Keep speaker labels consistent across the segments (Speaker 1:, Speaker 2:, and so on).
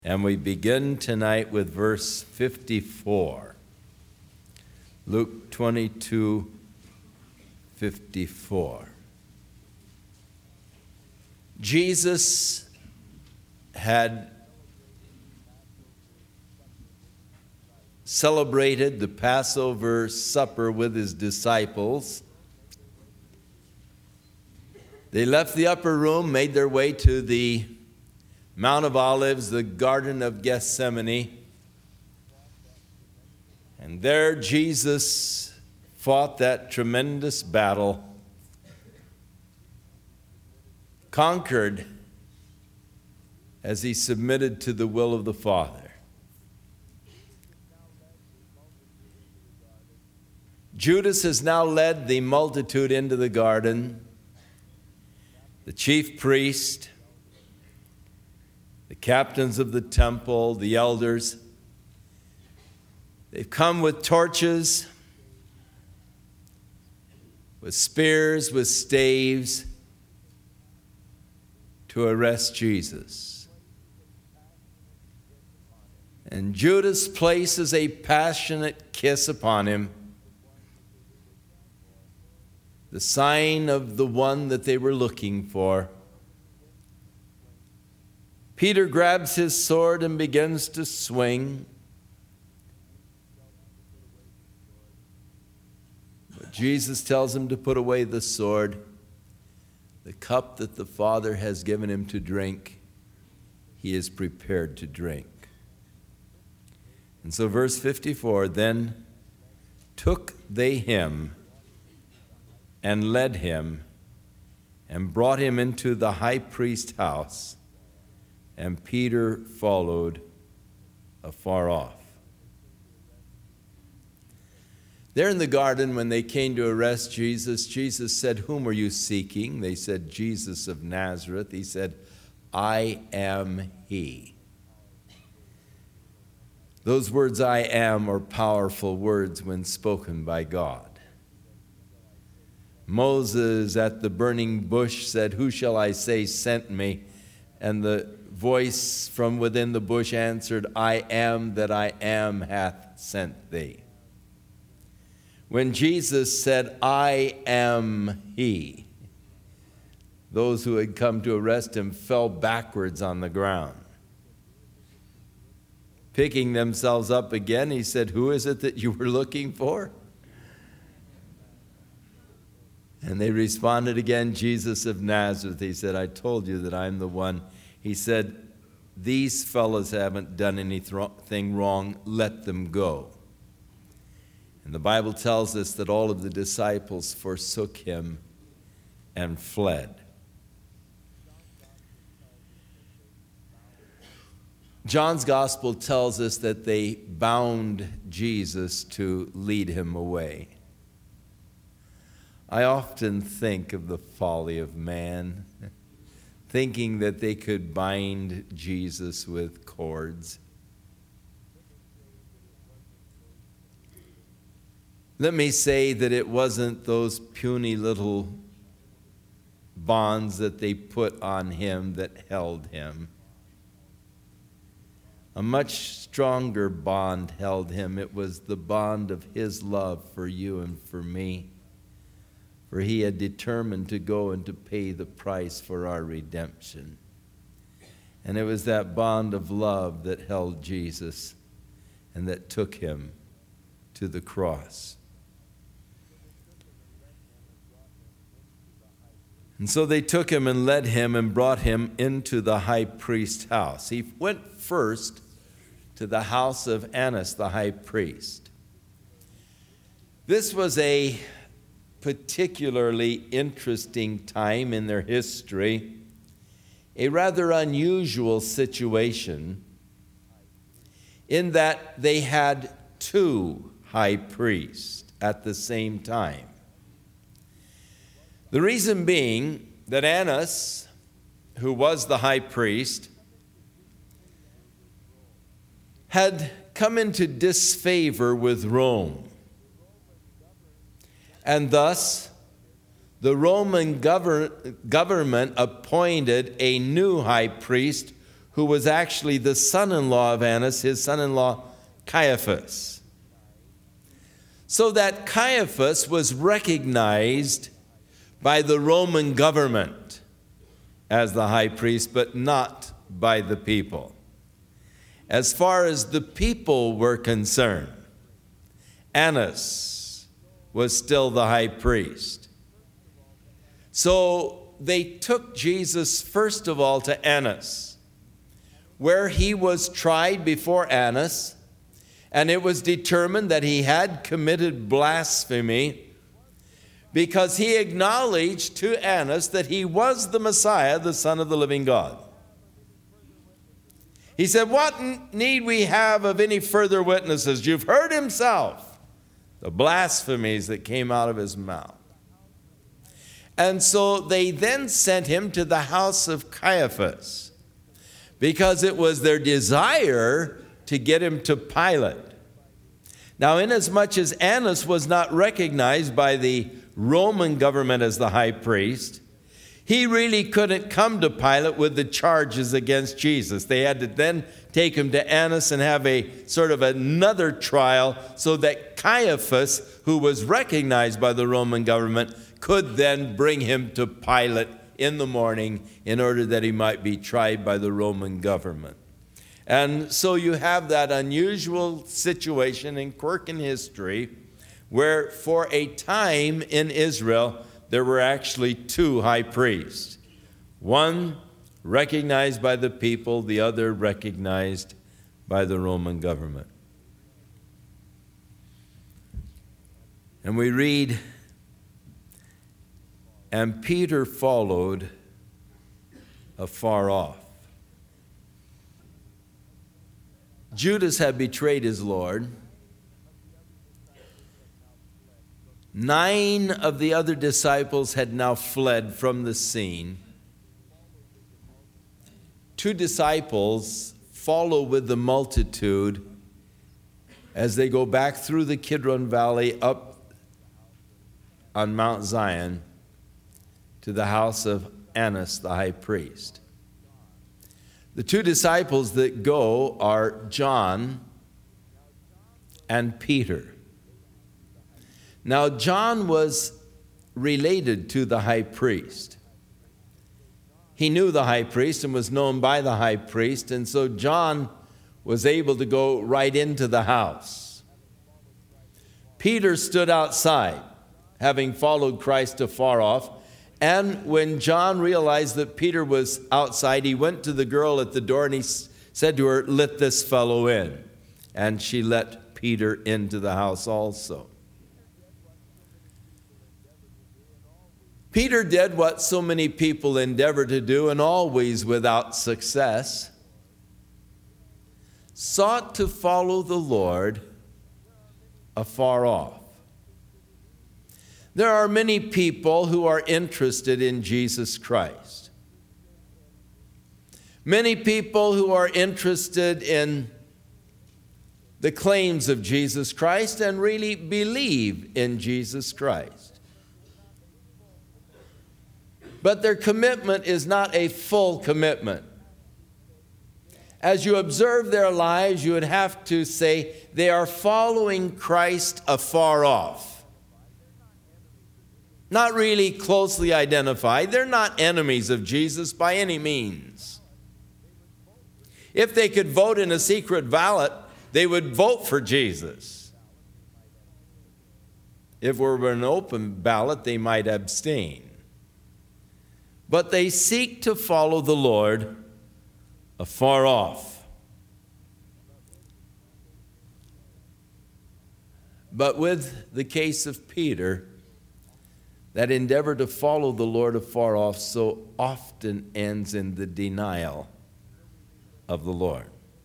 Speaker 1: And we begin tonight with verse 54. Luke 22:54. Jesus had celebrated the Passover supper with his disciples. They left the upper room, made their way to the Mount of Olives, the Garden of Gethsemane. And there Jesus fought that tremendous battle, conquered as he submitted to the will of the Father. Judas has now led the multitude into the garden. The chief priest, the captains of the temple, the elders, they've come with torches, with spears, with staves, to arrest Jesus. And Judas places a passionate kiss upon him, the sign of the one that they were looking for. Peter grabs his sword and begins to swing. But Jesus tells him to put away the sword. The cup that the Father has given him to drink, he is prepared to drink. And so verse 54, then took they him and led him and brought him into the high priest's house, and Peter followed afar off. There in the garden, when they came to arrest Jesus, Jesus said, "Whom are you seeking?" They said, "Jesus of Nazareth." He said, "I am he." Those words, "I am," are powerful words when spoken by God. Moses at the burning bush said, "Who shall I say sent me?" And the voice from within the bush answered, "I am that I am hath sent thee." When Jesus said, "I am he," those who had come to arrest him fell backwards on the ground. Picking themselves up again, he said, "Who is it that you were looking for?" And they responded again, "Jesus of Nazareth." He said, "I told you that I'm the one." He said, "These fellows haven't done anything wrong. Let them go." And the Bible tells us that all of the disciples forsook him and fled. John's gospel tells us that they bound Jesus to lead him away. I often think of the folly of man, thinking that they could bind Jesus with cords. Let me say that it wasn't those puny little bonds that they put on him that held him. A much stronger bond held him. It was the bond of his love for you and for me. For he had determined to go and to pay the price for our redemption. And it was that bond of love that held Jesus and that took him to the cross. And so they took him and led him and brought him into the high priest's house. He went first to the house of Annas, the high priest. This was a particularly interesting time in their history, a rather unusual situation in that they had two high priests at the same time. The reason being that Annas, who was the high priest, had come into disfavor with Rome. And thus, the Roman government appointed a new high priest who was actually the son-in-law of Annas, his son-in-law Caiaphas. So that Caiaphas was recognized by the Roman government as the high priest, but not by the people. As far as the people were concerned, Annas was still the high priest. So they took Jesus first of all to Annas, where he was tried before Annas, and it was determined that he had committed blasphemy because he acknowledged to Annas that he was the Messiah, the Son of the living God. He said, "What need we have of any further witnesses? You've heard himself, the blasphemies that came out of his mouth." And so they then sent him to the house of Caiaphas because it was their desire to get him to Pilate. Now, inasmuch as Annas was not recognized by the Roman government as the high priest, he really couldn't come to Pilate with the charges against Jesus. They had to then take him to Annas and have a sort of another trial so that Caiaphas, who was recognized by the Roman government, could then bring him to Pilate in the morning in order that he might be tried by the Roman government. And so you have that unusual situation and quirk in history where for a time in Israel there were actually two high priests. One recognized by the people, the other recognized by the Roman government. And we read, "And Peter followed afar off." Judas had betrayed his Lord. 9 of the other disciples had now fled from the scene. 2 disciples follow with the multitude as they go back through the Kidron Valley up on Mount Zion to the house of Annas the high priest. The 2 disciples that go are John and Peter. Now, John was related to the high priest. He knew the high priest and was known by the high priest, and so John was able to go right into the house. Peter stood outside, having followed Christ afar off. And when John realized that Peter was outside, he went to the girl at the door and he said to her, "Let this fellow in." And she let Peter into the house also. Peter did what so many people endeavor to do, and always without success. Sought to follow the Lord afar off. There are many people who are interested in Jesus Christ. Many people who are interested in the claims of Jesus Christ and really believe in Jesus Christ. But their commitment is not a full commitment. As you observe their lives, you would have to say they are following Christ afar off. Not really closely identified. They're not enemies of Jesus by any means. If they could vote in a secret ballot, they would vote for Jesus. If it were an open ballot, they might abstain. But they seek to follow the Lord afar off. But with the case of Peter, that endeavor to follow the Lord afar off so often ends in the denial of the Lord.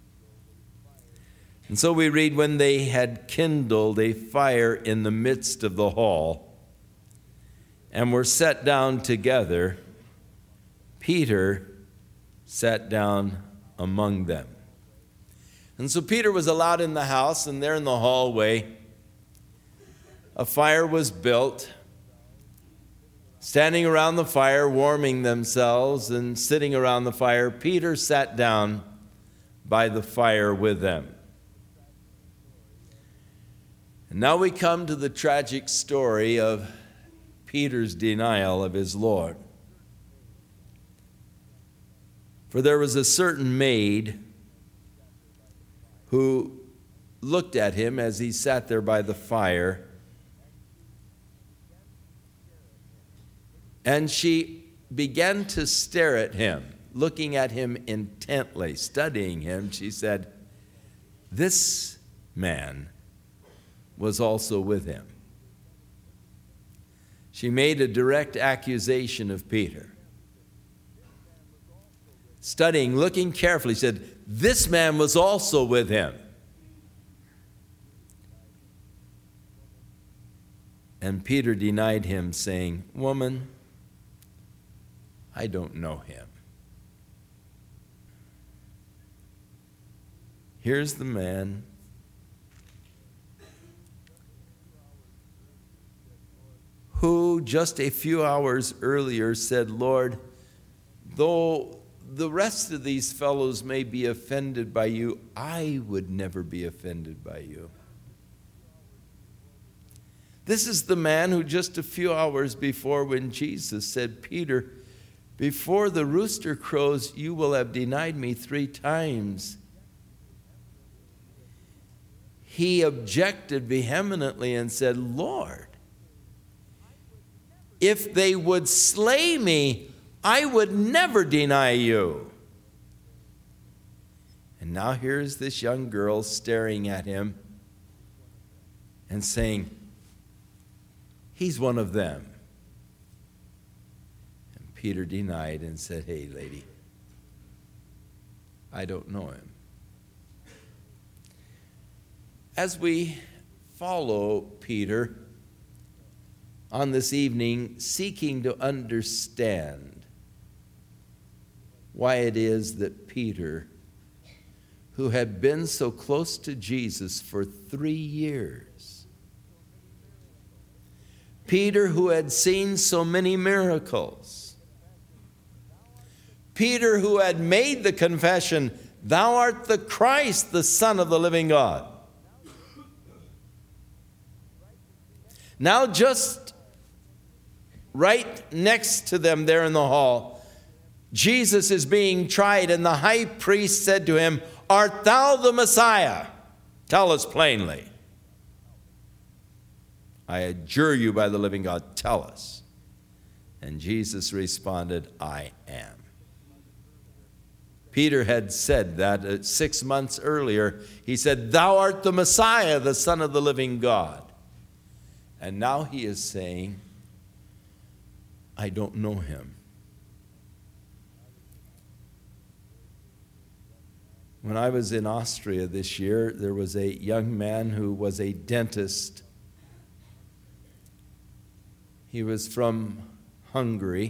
Speaker 1: And so we read, when they had kindled a fire in the midst of the hall and were set down together, Peter sat down among them. And so Peter was allowed in the house, and there in the hallway, a fire was built. Standing around the fire, warming themselves and sitting around the fire, Peter sat down by the fire with them. And now we come to the tragic story of Peter's denial of his Lord. For there was a certain maid who looked at him as he sat there by the fire, and she began to stare at him, looking at him intently, studying him. She said, "This man was also with him." She made a direct accusation of Peter. Studying, looking carefully, said, "This man was also with him." And Peter denied him, saying, "Woman, I don't know him." Here's the man who just a few hours earlier said, "Lord, though the rest of these fellows may be offended by you, I would never be offended by you." This is the man who just a few hours before, when Jesus said, "Peter, before the rooster crows, you will have denied me 3 times. He objected vehemently and said, "Lord, if they would slay me, I would never deny you." And now here's this young girl staring at him and saying, "He's one of them." And Peter denied and said, "Hey, lady, I don't know him." As we follow Peter on this evening, seeking to understand why it is that Peter, who had been so close to Jesus for 3 years, Peter who had seen so many miracles, Peter who had made the confession, "Thou art the Christ, the Son of the living God." Now just right next to them there in the hall, Jesus is being tried, and the high priest said to him, "Art thou the Messiah? Tell us plainly." "I adjure you by the living God, tell us." And Jesus responded, "I am." Peter had said that 6 months earlier. He said, "Thou art the Messiah, the Son of the living God." And now he is saying, "I don't know him." When I was in Austria this year, there was a young man who was a dentist. He was from Hungary.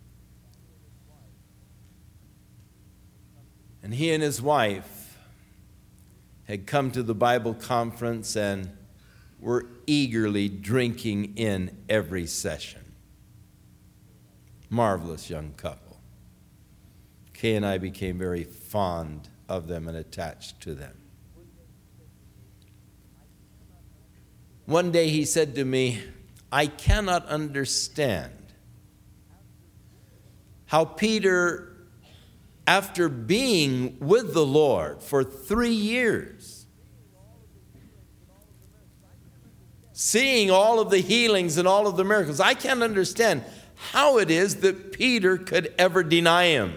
Speaker 1: And he and his wife had come to the Bible conference and were eagerly drinking in every session. Marvelous young couple. Kay and I became very fond of them and attached to them. One day he said to me, "I cannot understand how Peter, after being with the Lord for 3 years, seeing all of the healings and all of the miracles, I can't understand how it is that Peter could ever deny him."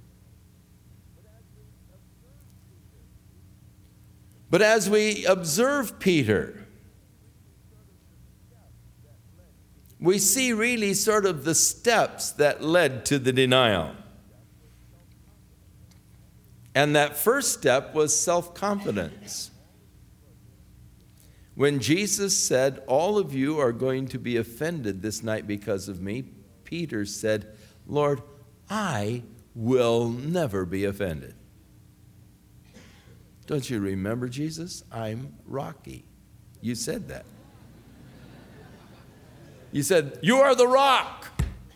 Speaker 1: But as we observe Peter, we see really sort of the steps that led to the denial. And that first step was self-confidence. When Jesus said, "All of you are going to be offended this night because of me," Peter said, "Lord, I will never be offended." Don't you remember, Jesus? I'm Rocky. You said that. You said, "You are the rock.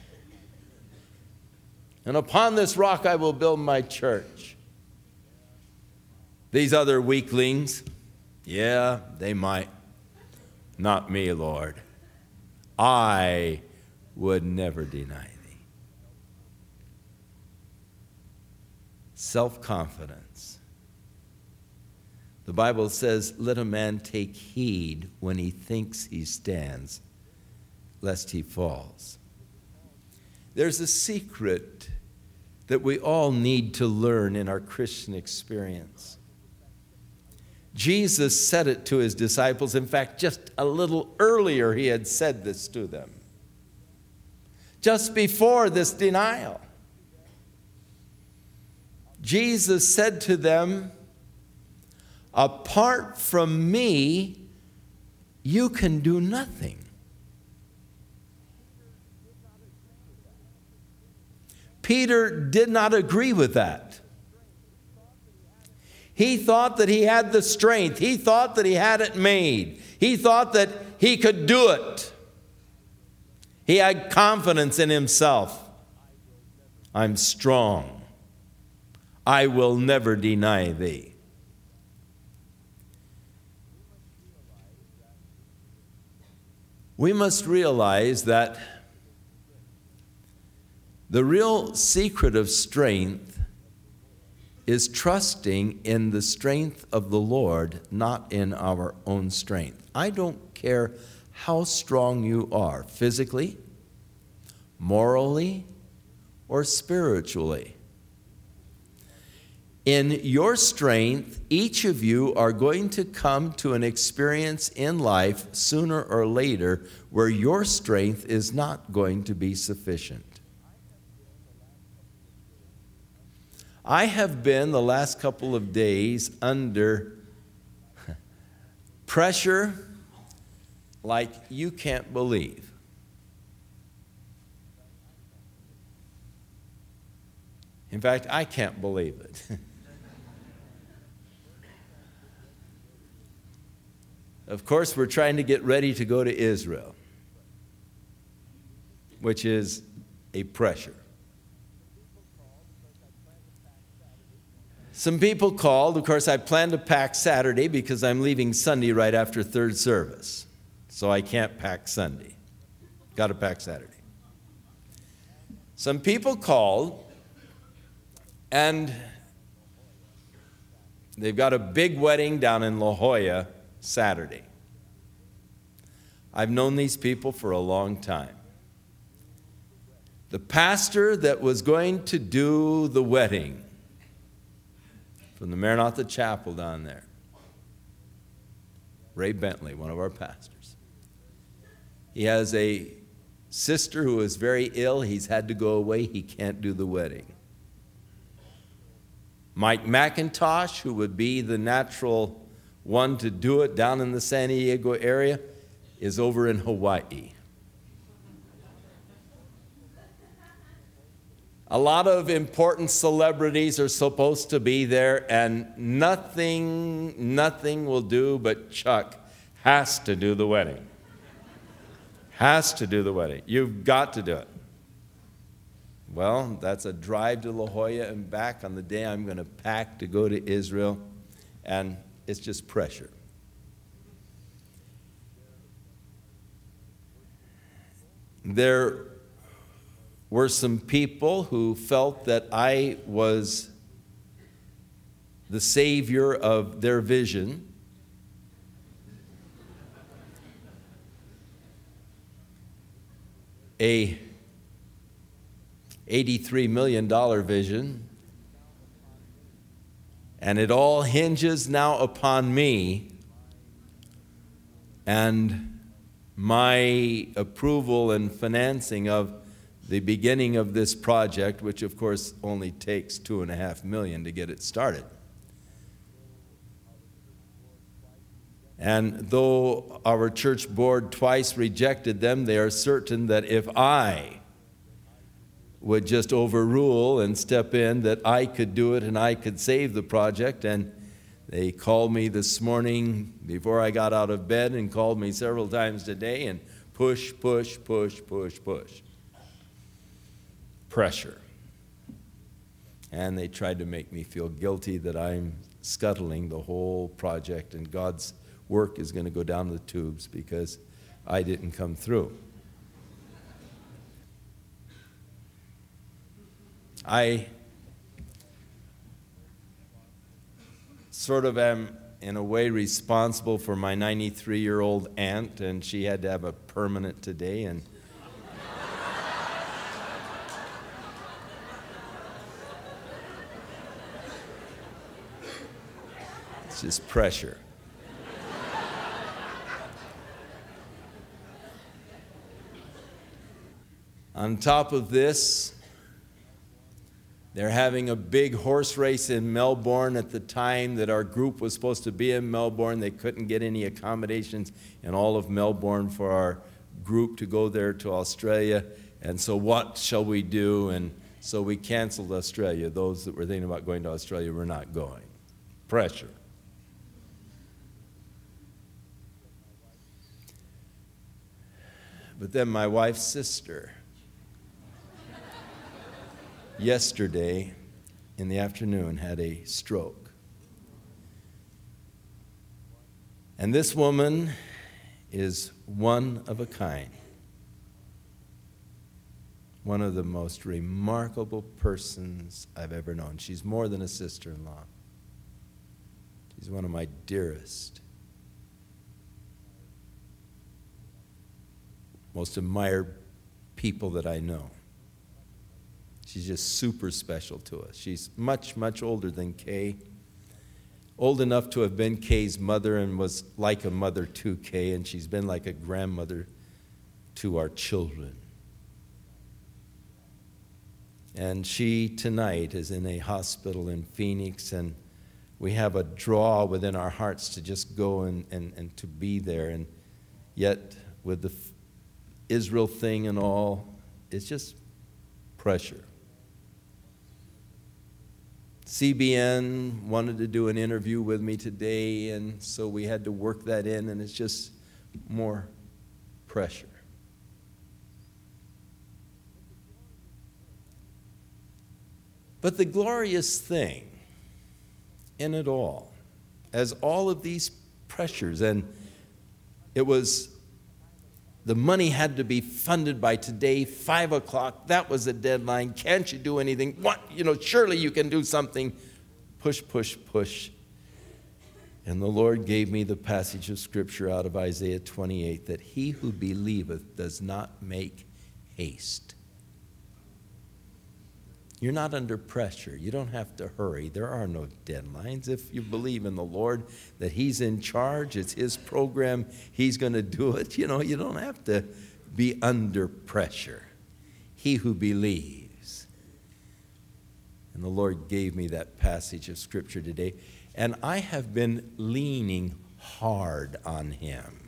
Speaker 1: And upon this rock I will build my church. These other weaklings, yeah, they might. Not me, Lord. I would never deny thee. Self-confidence. The Bible says, let a man take heed when he thinks he stands, lest he falls. There's a secret that we all need to learn in our Christian experience. Jesus said it to his disciples. In fact, just a little earlier, he had said this to them. Just before this denial, Jesus said to them, apart from me, you can do nothing. Peter did not agree with that. He thought that he had the strength. He thought that he had it made. He thought that he could do it. He had confidence in himself. I'm strong. I will never deny thee. We must realize that the real secret of strength is trusting in the strength of the Lord, not in our own strength. I don't care how strong you are, physically, morally, or spiritually. In your strength, each of you are going to come to an experience in life sooner or later where your strength is not going to be sufficient. I have been the last couple of days under pressure like you can't believe. In fact, I can't believe it. Of course, we're trying to get ready to go to Israel, which is a pressure. Some people called. Of course, I plan to pack Saturday because I'm leaving Sunday right after third service. So I can't pack Sunday. Got to pack Saturday. Some people called, and they've got a big wedding down in La Jolla Saturday. I've known these people for a long time. The pastor that was going to do the wedding from the Maranatha Chapel down there, Ray Bentley, one of our pastors. He has a sister who is very ill. He's had to go away. He can't do the wedding. Mike McIntosh, who would be the natural one to do it down in the San Diego area, is over in Hawaii. A lot of important celebrities are supposed to be there, and nothing will do, but Chuck has to do the wedding. Has to do the wedding. You've got to do it. Well, that's a drive to La Jolla and back on the day I'm going to pack to go to Israel, and it's just pressure. There were some people who felt that I was the savior of their vision. A $83 million vision. And it all hinges now upon me and my approval and financing of the beginning of this project, which of course only takes $2.5 million to get it started. And though our church board twice rejected them, they are certain that if I would just overrule and step in, that I could do it and I could save the project. And they called me this morning before I got out of bed and called me several times today and push. Pressure. And they tried to make me feel guilty that I'm scuttling the whole project and God's work is going to go down the tubes because I didn't come through. I sort of am, in a way, responsible for my 93-year-old aunt, and she had to have a permanent today, and it's just pressure. On top of this, they're having a big horse race in Melbourne at the time that our group was supposed to be in Melbourne. They couldn't get any accommodations in all of Melbourne for our group to go there to Australia. And so what shall we do? And so we canceled Australia. Those that were thinking about going to Australia were not going. Pressure. But then my wife's sister, yesterday in the afternoon, had a stroke. And this woman is one of a kind. One of the most remarkable persons I've ever known. She's more than a sister-in-law. She's one of my dearest, most admired people that I know. She's just super special to us. She's much, much older than Kay. Old enough to have been Kay's mother and was like a mother to Kay, and she's been like a grandmother to our children. And she tonight is in a hospital in Phoenix, and we have a draw within our hearts to just go and to be there. And yet, with the Israel thing and all, it's just pressure. CBN wanted to do an interview with me today, and so we had to work that in, and it's just more pressure. But the glorious thing in it all, as all of these pressures, and it was, the money had to be funded by today, 5 o'clock. That was the deadline. Can't you do anything? What? Surely you can do something. Push, push, push. And the Lord gave me the passage of Scripture out of Isaiah 28, that he who believeth does not make haste. You're not under pressure. You don't have to hurry. There are no deadlines. If you believe in the Lord, that he's in charge, it's his program, he's going to do it. You don't have to be under pressure. He who believes. And the Lord gave me that passage of Scripture today, and I have been leaning hard on him.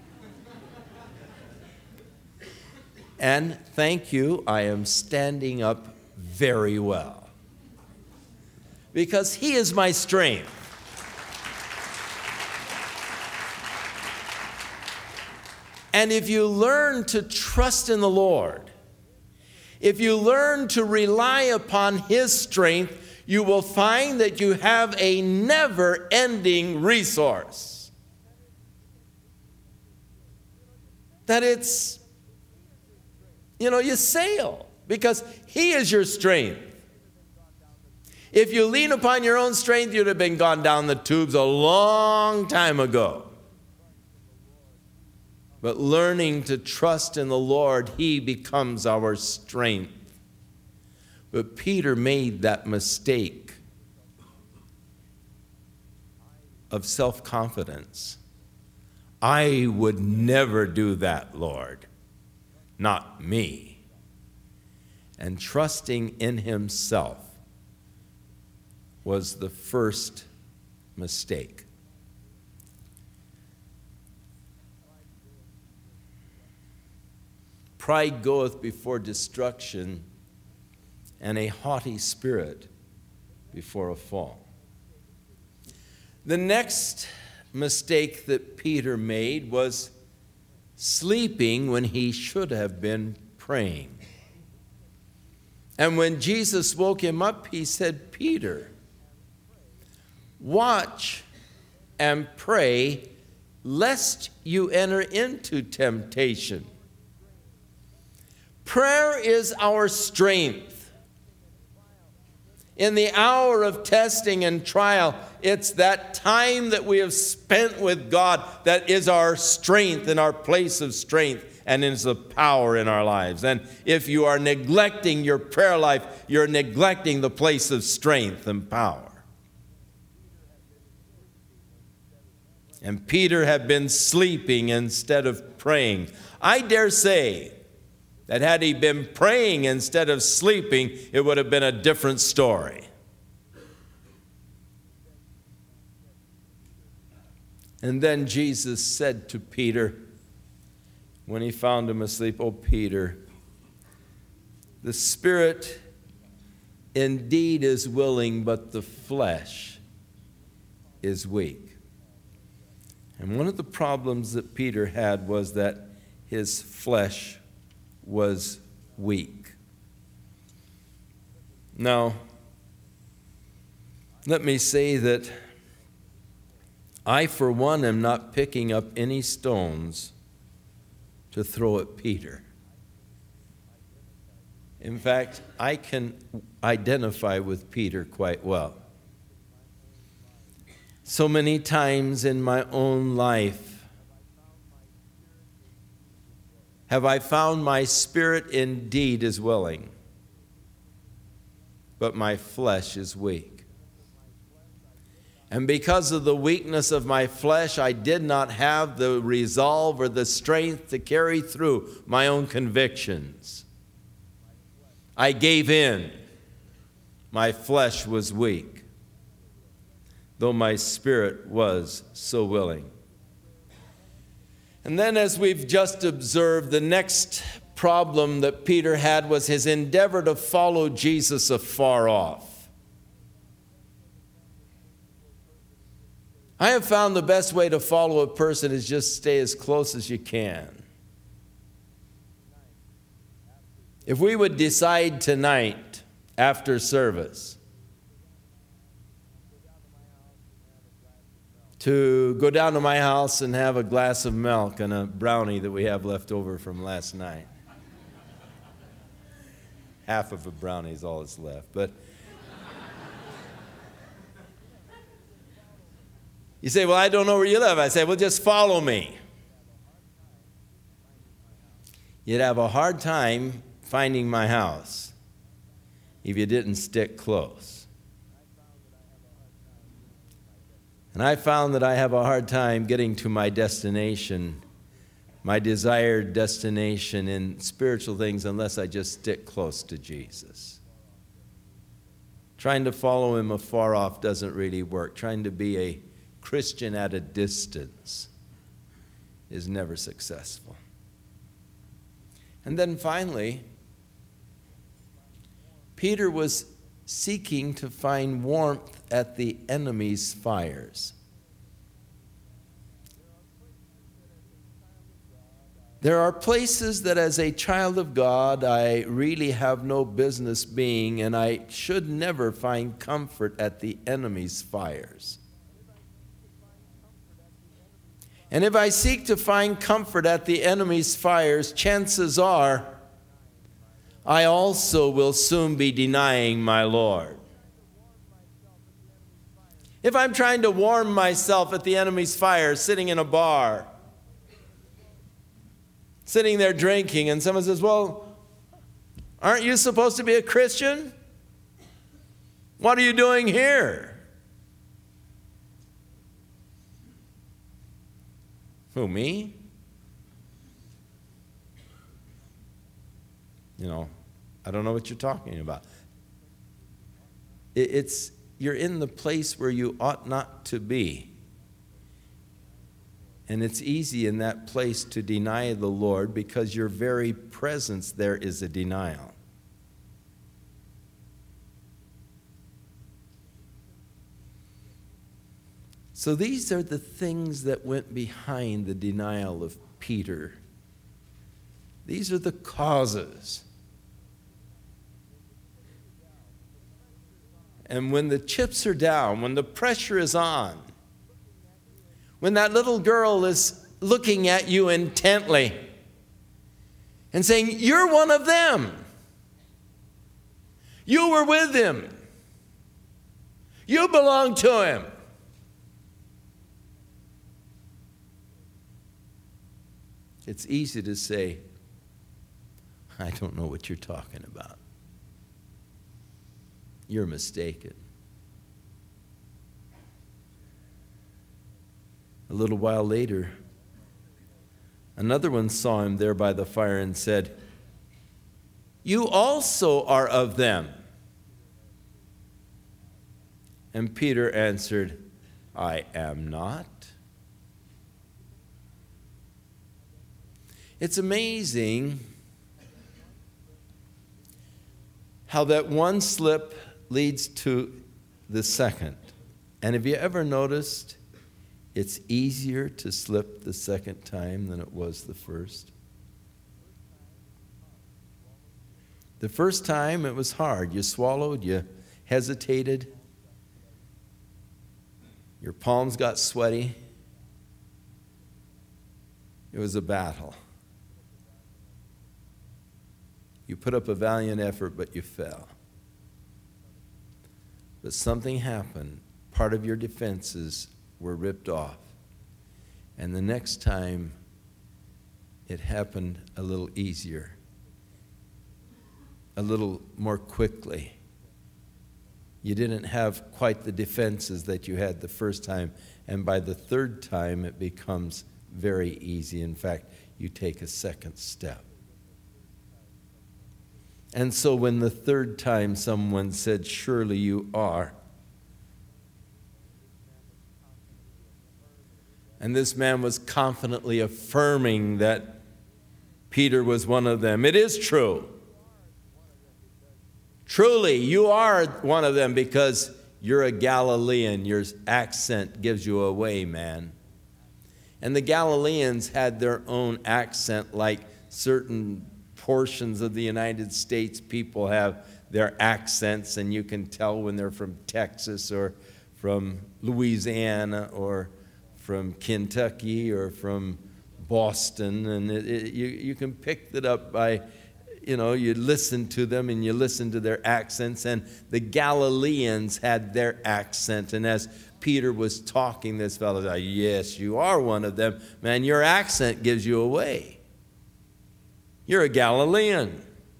Speaker 1: And thank you, I am standing up very well, because he is my strength. And if you learn to trust in the Lord, if you learn to rely upon his strength, you will find that you have a never-ending resource. That it's, you sail. Because he is your strength. If you lean upon your own strength, you'd have been gone down the tubes a long time ago. But learning to trust in the Lord, he becomes our strength. But Peter made that mistake of self-confidence. I would never do that, Lord. Not me. And trusting in himself was the first mistake. Pride goeth before destruction, and a haughty spirit before a fall. The next mistake that Peter made was sleeping when he should have been praying. And when Jesus woke him up, he said, Peter, watch and pray, lest you enter into temptation. Prayer is our strength. In the hour of testing and trial, it's that time that we have spent with God that is our strength and our place of strength and is the power in our lives. And if you are neglecting your prayer life, you're neglecting the place of strength and power. And Peter had been sleeping instead of praying. I dare say that had he been praying instead of sleeping, it would have been a different story. And then Jesus said to Peter, when he found him asleep, "Oh, Peter, the spirit indeed is willing, but the flesh is weak." And one of the problems that Peter had was that his flesh was weak. Now, let me say that I, for one, am not picking up any stones to throw at Peter. In fact, I can identify with Peter quite well. So many times in my own life have I found my spirit indeed is willing, but my flesh is weak. And because of the weakness of my flesh, I did not have the resolve or the strength to carry through my own convictions. I gave in. My flesh was weak, though my spirit was so willing. And then, as we've just observed, the next problem that Peter had was his endeavor to follow Jesus afar off. I have found the best way to follow a person is just stay as close as you can. If we would decide tonight, after service, to go down to my house and have a glass of milk and a brownie that we have left over from last night. Half of a brownie is all that's left, but you say, well, I don't know where you live. I say, well, just follow me. You'd have a hard time finding my house if you didn't stick close. And I found that I have a hard time getting to my destination, my desired destination in spiritual things, unless I just stick close to Jesus. Trying to follow him afar off doesn't really work. Trying to be a Christian at a distance is never successful. And then finally, Peter was seeking to find warmth at the enemy's fires. There are places that as a child of God I really have no business being, and I should never find comfort at the enemy's fires. And if I seek to find comfort at the enemy's fires, chances are I also will soon be denying my Lord. If I'm trying to warm myself at the enemy's fire, sitting in a bar, sitting there drinking, and someone says, well, aren't you supposed to be a Christian? What are you doing here? Who, me? I don't know what you're talking about. You're in the place where you ought not to be. And it's easy in that place to deny the Lord because your very presence there is a denial. So these are the things that went behind the denial of Peter. These are the causes. And when the chips are down, when the pressure is on, when that little girl is looking at you intently and saying, you're one of them. You were with him. You belong to him. It's easy to say, I don't know what you're talking about. You're mistaken. A little while later, another one saw him there by the fire and said, you also are of them. And Peter answered, I am not. It's amazing how that one slip leads to the second. And have you ever noticed it's easier to slip the second time than it was the first? The first time it was hard. You swallowed, you hesitated, your palms got sweaty. It was a battle. You put up a valiant effort, but you fell. But something happened. Part of your defenses were ripped off. And the next time, it happened a little easier, a little more quickly. You didn't have quite the defenses that you had the first time. And by the third time, it becomes very easy. In fact, you take a second step. And so when the third time someone said, surely you are, and this man was confidently affirming that Peter was one of them. It is true. Truly, you are one of them because you're a Galilean. Your accent gives you away, man. And the Galileans had their own accent, like certain portions of the United States people have their accents, and you can tell when they're from Texas or from Louisiana or from Kentucky or from Boston, and you can pick it up by, you listen to them and you listen to their accents, and the Galileans had their accent, and as Peter was talking, this fellow said, yes, you are one of them. Man, your accent gives you away. You're a Galilean.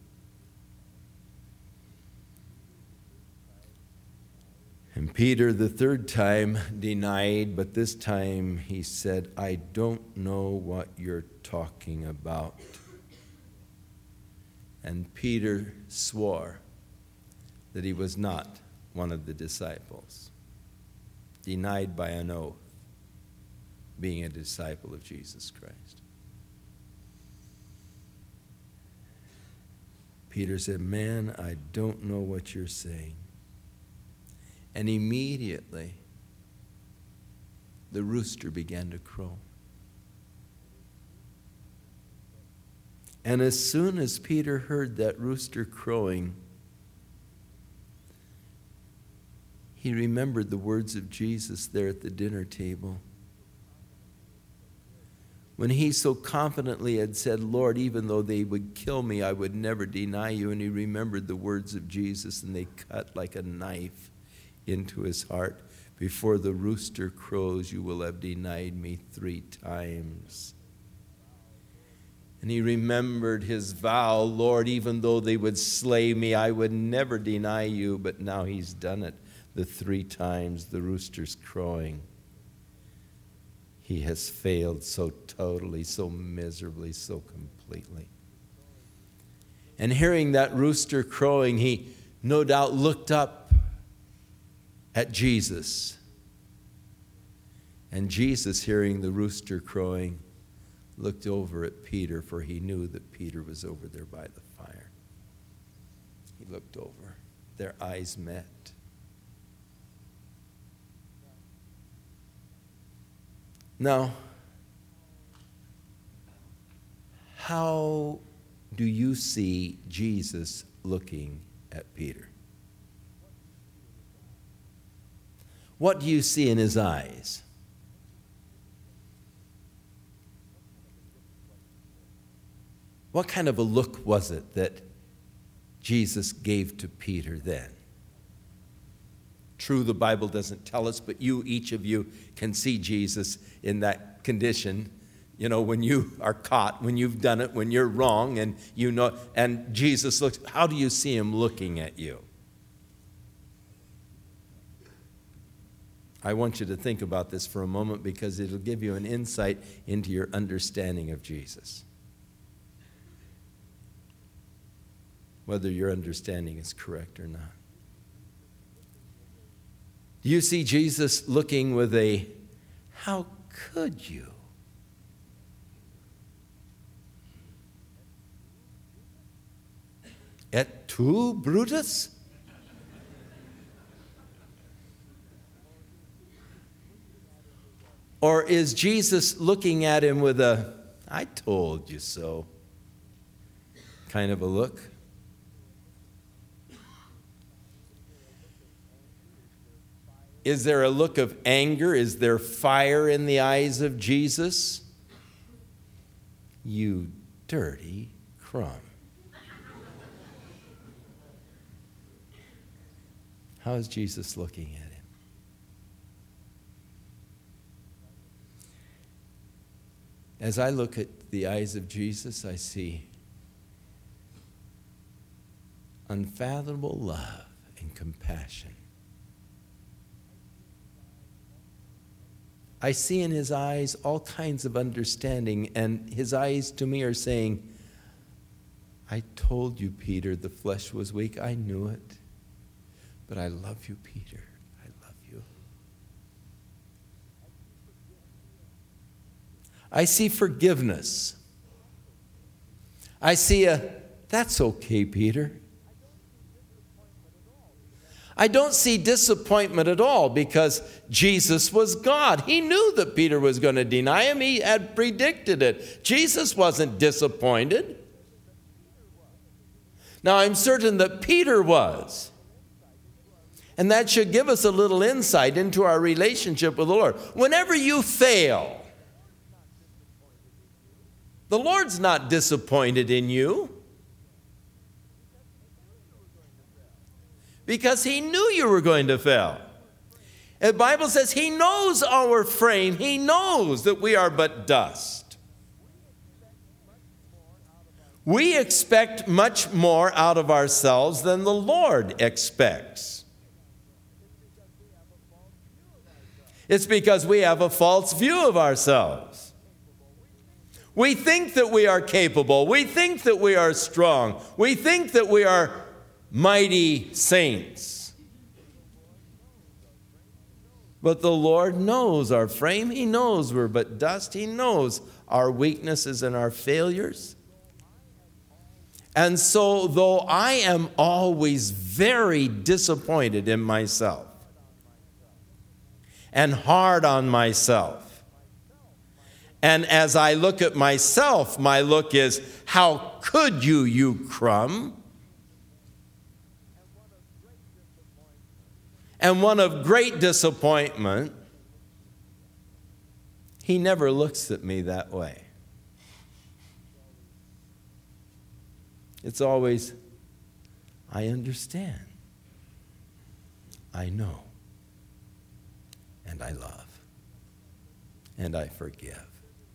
Speaker 1: And Peter the third time denied, but this time he said, I don't know what you're talking about. And Peter swore that he was not one of the disciples, denied by an oath being a disciple of Jesus Christ. Peter said, man, I don't know what you're saying. And immediately, the rooster began to crow. And as soon as Peter heard that rooster crowing, he remembered the words of Jesus there at the dinner table, when he so confidently had said, Lord, even though they would kill me, I would never deny you. And he remembered the words of Jesus, and they cut like a knife into his heart. Before the rooster crows, you will have denied me 3 times. And he remembered his vow, Lord, even though they would slay me, I would never deny you. But now he's done it the 3 times the rooster's crowing. He has failed so totally, so miserably, so completely. And hearing that rooster crowing, he no doubt looked up at Jesus. And Jesus, hearing the rooster crowing, looked over at Peter, for he knew that Peter was over there by the fire. He looked over. Their eyes met. Now, how do you see Jesus looking at Peter? What do you see in his eyes? What kind of a look was it that Jesus gave to Peter then? True, the Bible doesn't tell us, but each of you can see Jesus in that condition. You know, when you are caught, when you've done it, when you're wrong, and you know, and Jesus looks, how do you see him looking at you? I want you to think about this for a moment because it'll give you an insight into your understanding of Jesus. Whether your understanding is correct or not. Do you see Jesus looking with a, how could you? Et tu, Brutus? Or is Jesus looking at him with a, I told you so kind of a look? Is there a look of anger? Is there fire in the eyes of Jesus? You dirty crumb. How is Jesus looking at him? As I look at the eyes of Jesus, I see unfathomable love and compassion. I see in his eyes all kinds of understanding, and his eyes to me are saying, I told you, Peter, the flesh was weak. I knew it. But I love you, Peter. I love you. I see forgiveness. I see that's okay, Peter. I don't see disappointment at all because Jesus was God. He knew that Peter was going to deny him. He had predicted it. Jesus wasn't disappointed. Now, I'm certain that Peter was. And that should give us a little insight into our relationship with the Lord. Whenever you fail, the Lord's not disappointed in you. Because he knew you were going to fail. The Bible says he knows our frame. He knows that we are but dust. We expect much more out of ourselves than the Lord expects. It's because we have a false view of ourselves. We think that we are capable. We think that we are strong. We think that we are mighty saints. But the Lord knows our frame. He knows we're but dust. He knows our weaknesses and our failures. And so, though I am always very disappointed in myself and hard on myself, and as I look at myself, my look is, how could you, you crumb? And one of great disappointment, he never looks at me that way. It's always, I understand, I know, and I love, and I forgive.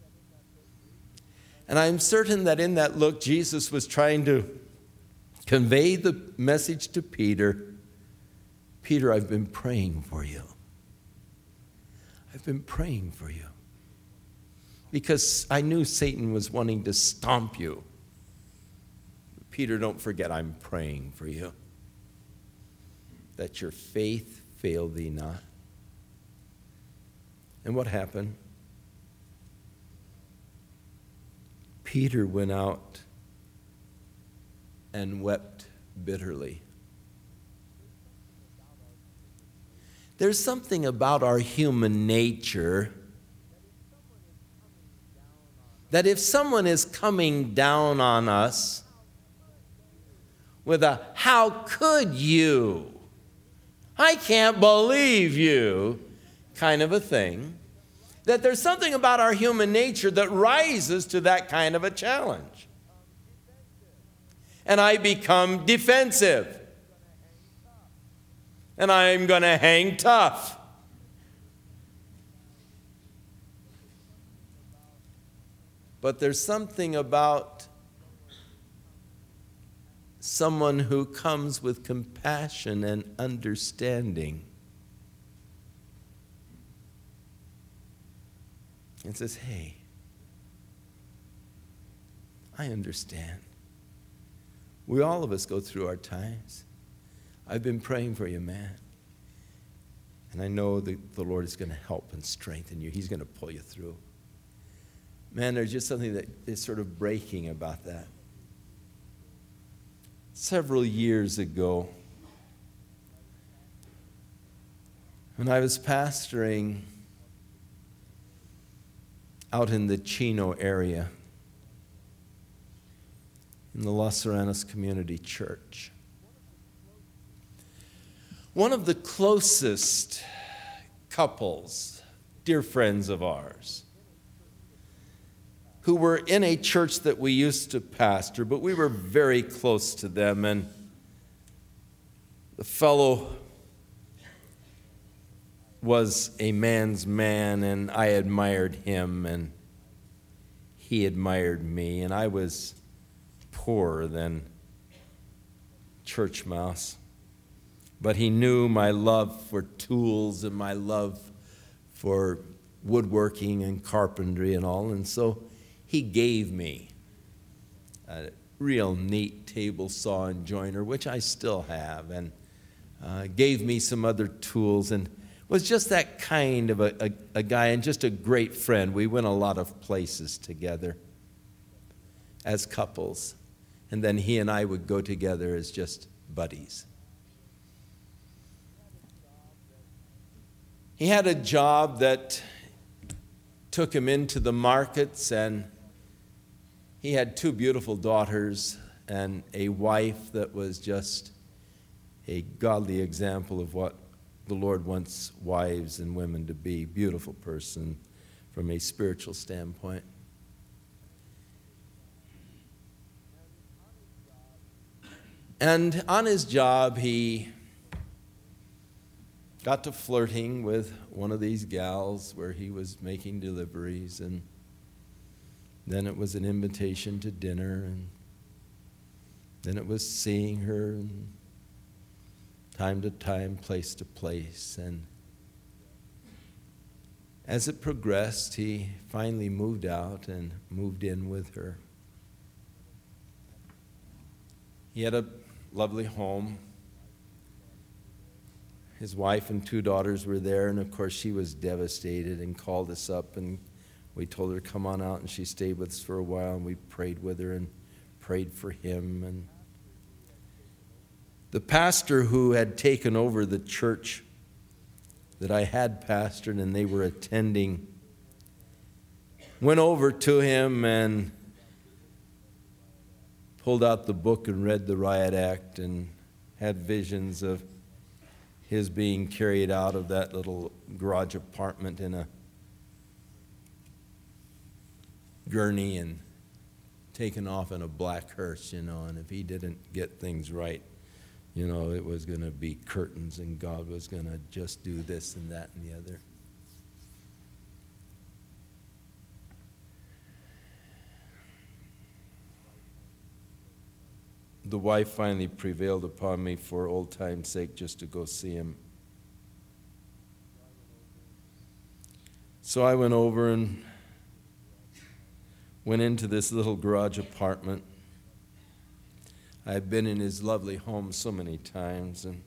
Speaker 1: And I'm certain that in that look, Jesus was trying to convey the message to Peter. Peter, I've been praying for you. I've been praying for you. Because I knew Satan was wanting to stomp you. Peter, don't forget I'm praying for you. That your faith fail thee not. And what happened? Peter went out and wept bitterly. There's something about our human nature that if someone is coming down on us with a, how could you? I can't believe you, kind of a thing. That there's something about our human nature that rises to that kind of a challenge. And I become defensive. And I'm going to hang tough. But there's something about someone who comes with compassion and understanding and says, hey, I understand. All of us go through our times. I've been praying for you, man. And I know that the Lord is going to help and strengthen you. He's going to pull you through. Man, there's just something that is sort of breaking about that. Several years ago, when I was pastoring out in the Chino area, in the Los Serranos Community Church, one of the closest couples, dear friends of ours, who were in a church that we used to pastor, but we were very close to them, and the fellow was a man's man, and I admired him, and he admired me, and I was poorer than church mouse. But he knew my love for tools and my love for woodworking and carpentry and all, and so he gave me a real neat table saw and joiner, which I still have, and gave me some other tools, and was just that kind of a guy and just a great friend. We went a lot of places together as couples, and then he and I would go together as just buddies. He had a job that took him into the markets, and he had 2 beautiful daughters and a wife that was just a godly example of what the Lord wants wives and women to be. Beautiful person from a spiritual standpoint. And on his job, he got to flirting with one of these gals where he was making deliveries, and then it was an invitation to dinner, and then it was seeing her, and time to time, place to place. And as it progressed, he finally moved out and moved in with her. He had a lovely home. His wife and 2 daughters were there, and of course she was devastated and called us up, and we told her to come on out, and she stayed with us for a while, and we prayed with her and prayed for him. And the pastor who had taken over the church that I had pastored and they were attending went over to him and pulled out the book and read the riot act and had visions of his being carried out of that little garage apartment in a gurney and taken off in a black hearse, and if he didn't get things right, it was going to be curtains, and God was going to just do this and that and the other. The wife finally prevailed upon me for old time's sake just to go see him. So I went over and went into this little garage apartment. I had been in his lovely home so many times, and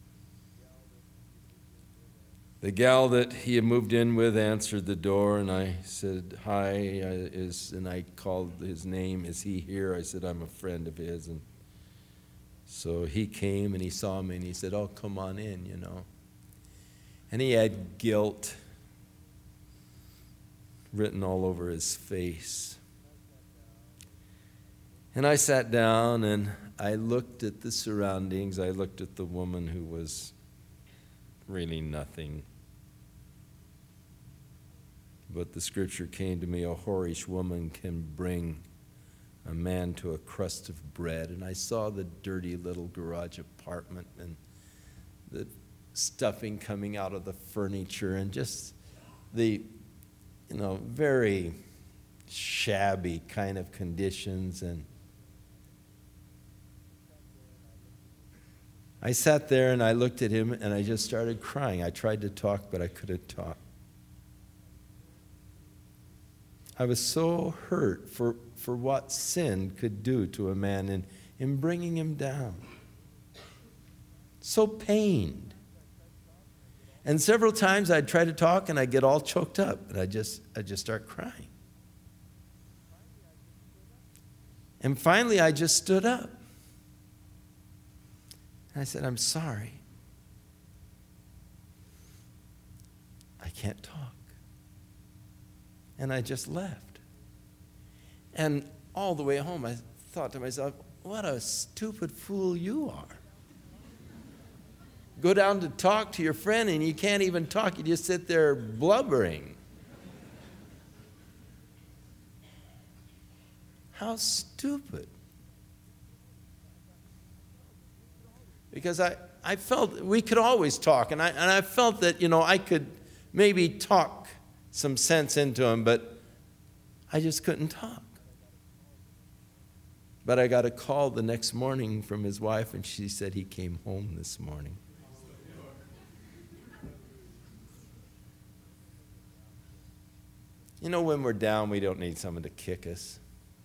Speaker 1: the gal that he had moved in with answered the door, and I said, hi, and I called his name. Is he here? I said, I'm a friend of his. And so he came and he saw me and he said, oh, come on in, And he had guilt written all over his face. And I sat down and I looked at the surroundings. I looked at the woman who was really nothing. But the scripture came to me, a whorish woman can bring a man to a crust of bread. And I saw the dirty little garage apartment and the stuffing coming out of the furniture and just the, very shabby kind of conditions. And I sat there and I looked at him and I just started crying. I tried to talk, but I couldn't talk. I was so hurt for what sin could do to a man in bringing him down. So pained. And several times I'd try to talk and I'd get all choked up and I'd just start crying. And finally I just stood up. And I said, I'm sorry. I can't talk. And I just left. And all the way home, I thought to myself, what a stupid fool you are. Go down to talk to your friend and you can't even talk. You just sit there blubbering. How stupid. Because I felt we could always talk. And I felt that, I could maybe talk some sense into him, but I just couldn't talk. But I got a call the next morning from his wife, and she said he came home this morning. When we're down, we don't need someone to kick us.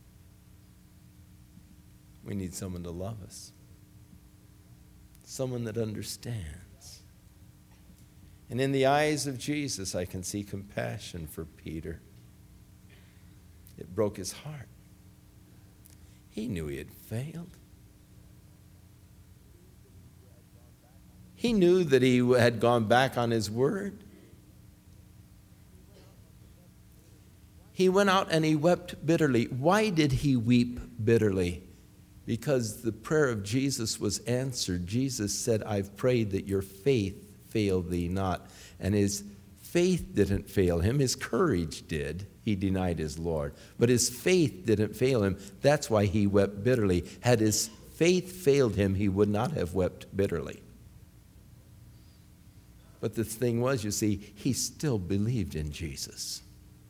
Speaker 1: We need someone to love us. Someone that understands. And in the eyes of Jesus, I can see compassion for Peter. It broke his heart. He knew he had failed. He knew that he had gone back on his word. He went out and he wept bitterly. Why did he weep bitterly? Because the prayer of Jesus was answered. Jesus said, I've prayed that your faith fail thee not. And his faith didn't fail him. His courage did. He denied his Lord. But his faith didn't fail him. That's why he wept bitterly. Had his faith failed him, he would not have wept bitterly. But the thing was, you see, he still believed in Jesus.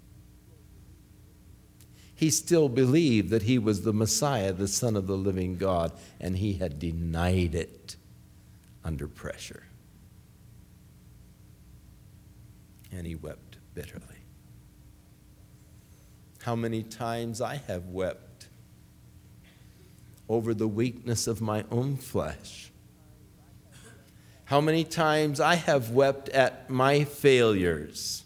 Speaker 1: He still believed that he was the Messiah, the Son of the living God, and he had denied it under pressure. And he wept bitterly. How many times I have wept over the weakness of my own flesh. How many times I have wept at my failures.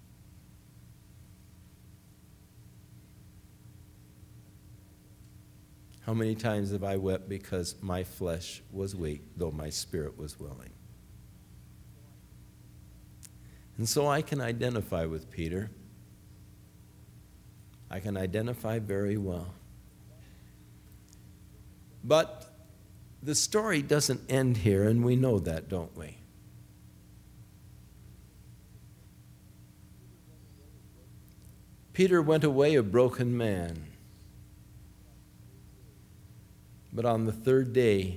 Speaker 1: How many times have I wept because my flesh was weak, though my spirit was willing? And so I can identify with Peter. I can identify very well. But the story doesn't end here, and we know that, don't we? Peter went away a broken man. But on the third day,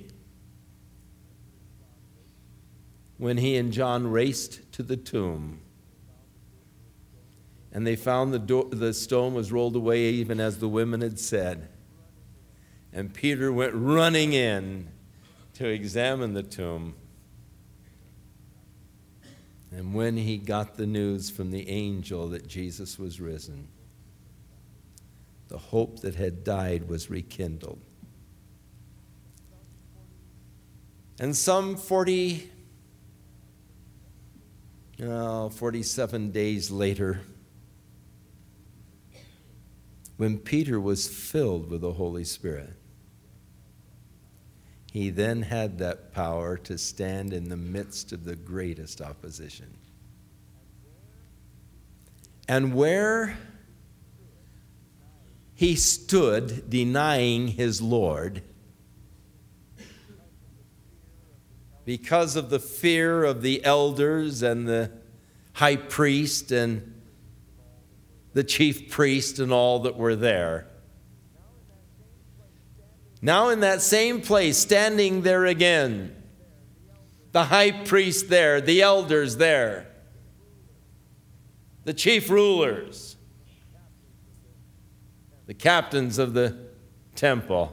Speaker 1: when he and John raced to the tomb, and they found the stone was rolled away even as the women had said, and Peter went running in to examine the tomb. And when he got the news from the angel that Jesus was risen, the hope that had died was rekindled. And some 47 days later, when Peter was filled with the Holy Spirit, he then had that power to stand in the midst of the greatest opposition. And where he stood denying his Lord, because of the fear of the elders and the high priest and the chief priest and all that were there. Now in that same place, standing there again, the high priest there, the elders there, the chief rulers, the captains of the temple.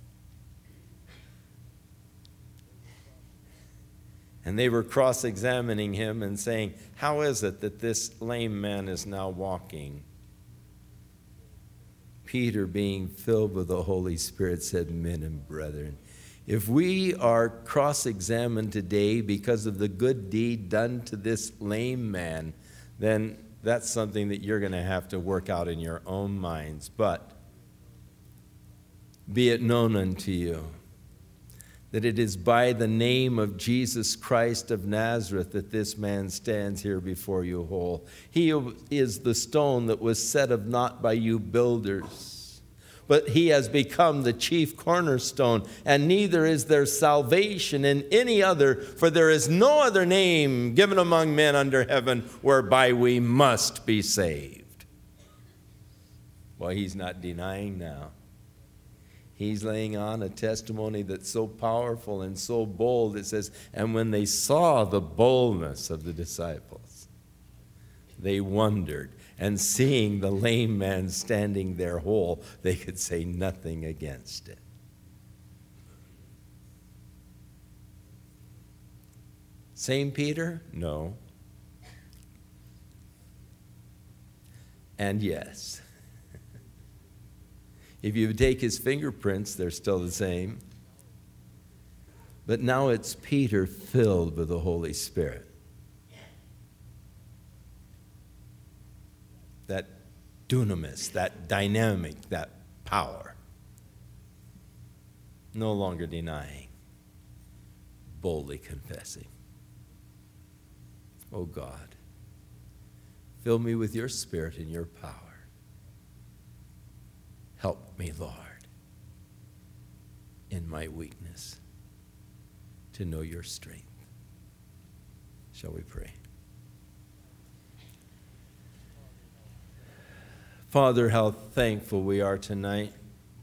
Speaker 1: And they were cross-examining him and saying, how is it that this lame man is now walking? Peter, being filled with the Holy Spirit, said, men and brethren, if we are cross-examined today because of the good deed done to this lame man, then that's something that you're going to have to work out in your own minds. But be it known unto you that it is by the name of Jesus Christ of Nazareth that this man stands here before you whole. He is the stone that was set of naught by you builders, but he has become the chief cornerstone, and neither is there salvation in any other, for there is no other name given among men under heaven whereby we must be saved. Well, he's not denying now. He's laying on a testimony that's so powerful and so bold. It says, and when they saw the boldness of the disciples, they wondered. And seeing the lame man standing there whole, they could say nothing against it. Same Peter? No. And yes. If you take his fingerprints, they're still the same. But now it's Peter filled with the Holy Spirit. That dunamis, that dynamic, that power. No longer denying, boldly confessing. Oh God, fill me with your Spirit and your power. Help me, Lord, in my weakness to know your strength. Shall we pray? Father, how thankful we are tonight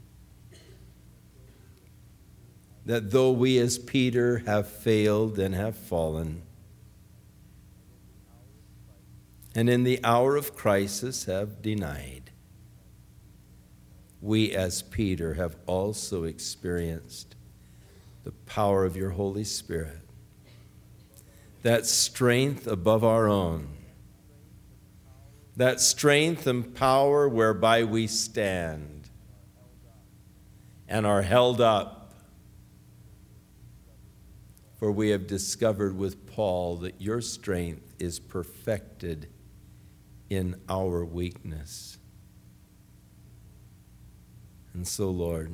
Speaker 1: that though we as Peter have failed and have fallen, and in the hour of crisis have denied, we as Peter have also experienced the power of your Holy Spirit, that strength above our own, that strength and power whereby we stand and are held up. For we have discovered with Paul that your strength is perfected in our weakness. And so, Lord,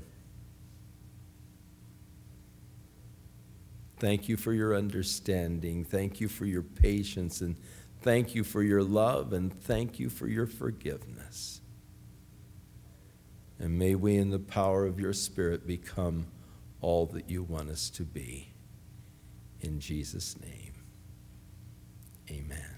Speaker 1: thank you for your understanding. Thank you for your patience, and thank you for your love, and thank you for your forgiveness. And may we, in the power of your Spirit, become all that you want us to be. In Jesus' name, amen.